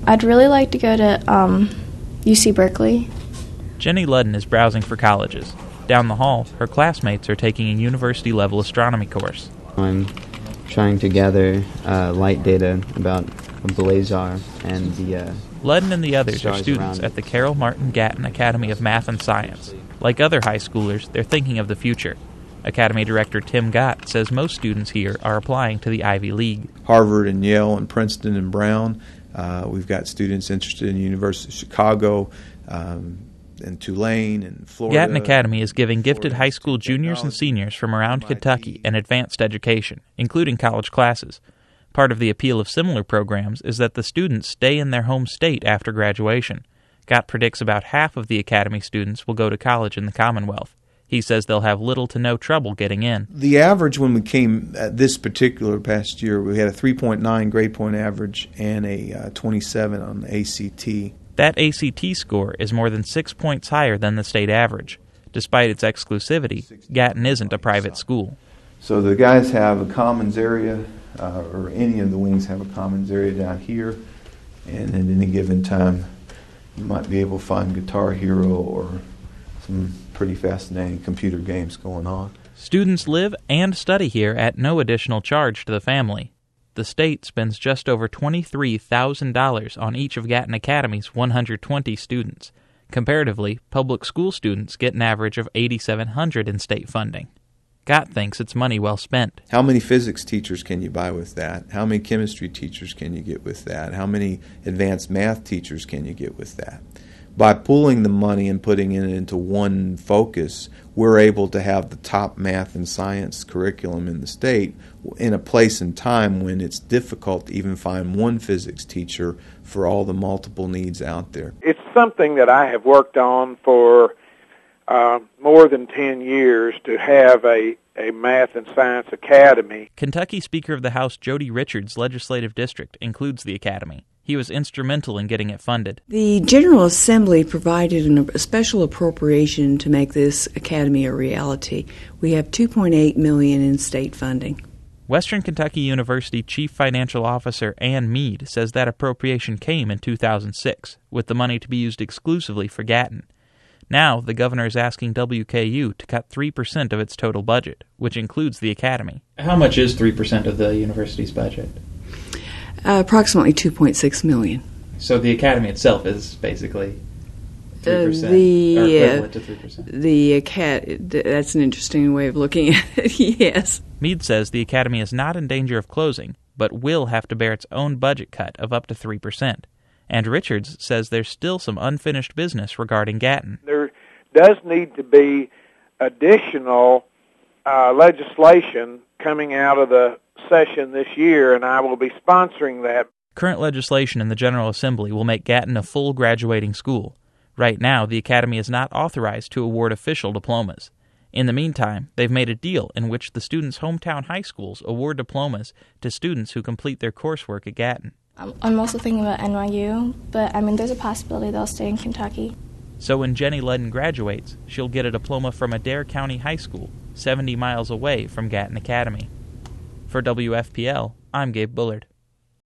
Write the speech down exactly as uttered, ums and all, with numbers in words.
I'd really like to go to um, U C Berkeley. Jenny Ludden is browsing for colleges. Down the hall, her classmates are taking a university-level astronomy course. I'm trying to gather uh, light data about a blazar and the uh, Ludden and the others are students at the Carroll Martin Gatton Academy of Math and Science. Like other high schoolers, they're thinking of the future. Academy Director Tim Gott says most students here are applying to the Ivy League. Harvard and Yale and Princeton and Brown. Uh, we've got students interested in the University of Chicago, um, and Tulane and Florida. Gatton Academy is giving gifted high school juniors and seniors from around Kentucky an advanced education, including college classes. Part of the appeal of similar programs is that the students stay in their home state after graduation. Gott predicts about half of the Academy students will go to college in the Commonwealth. He says they'll have little to no trouble getting in. The average when we came at this particular past year, we had a three point nine grade point average and a uh, twenty-seven on the A C T. That A C T score is more than six points higher than the state average. Despite its exclusivity, Gatton isn't a private school. So the guys have a commons area, uh, or any of the wings have a commons area down here, and at any given time you might be able to find Guitar Hero or some pretty fascinating computer games going on. Students live and study here at no additional charge to the family. The state spends just over twenty-three thousand dollars on each of Gatton Academy's one hundred twenty students. Comparatively, public school students get an average of eight thousand seven hundred dollars in state funding. Gott thinks it's money well spent. How many physics teachers can you buy with that? How many chemistry teachers can you get with that? How many advanced math teachers can you get with that? By pooling the money and putting it into one focus, we're able to have the top math and science curriculum in the state in a place and time when it's difficult to even find one physics teacher for all the multiple needs out there. It's something that I have worked on for uh, more than ten years to have a, a math and science academy. Kentucky Speaker of the House Jody Richards' legislative district includes the academy. He was instrumental in getting it funded. The General Assembly provided an, a special appropriation to make this academy a reality. We have two point eight million dollars in state funding. Western Kentucky University Chief Financial Officer Ann Mead says that appropriation came in two thousand six, with the money to be used exclusively for Gatton. Now, the governor is asking W K U to cut three percent of its total budget, which includes the academy. How much is three percent of the university's budget? Uh, approximately two point six million dollars. So the academy itself is basically three percent, uh, the, or equivalent uh, to three percent. The acad- that's an interesting way of looking at it, yes. Mead says the academy is not in danger of closing, but will have to bear its own budget cut of up to three percent. And Richards says there's still some unfinished business regarding Gatton. There does need to be additional uh, legislation coming out of the session this year, and I will be sponsoring that. Current legislation in the General Assembly will make Gatton a full graduating school. Right now, the Academy is not authorized to award official diplomas. In the meantime, they've made a deal in which the students' hometown high schools award diplomas to students who complete their coursework at Gatton. I'm also thinking about N Y U, but I mean, there's a possibility they'll stay in Kentucky. So when Jenny Ludden graduates, she'll get a diploma from Adair County High School, seventy miles away from Gatton Academy. For W F P L, I'm Gabe Bullard.